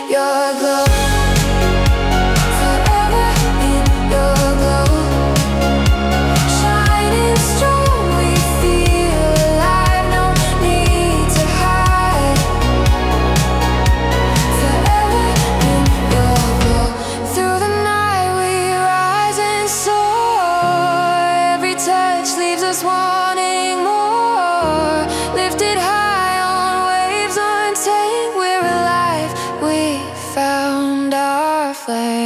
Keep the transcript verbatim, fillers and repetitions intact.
your glow. Forever in your glow. Shining strong, we feel alive. No need to hide. Forever in your glow. Through the night we rise and soar. Every touch leaves us wanting more. Lifted high on waves untamed, we're alive. We found our flame.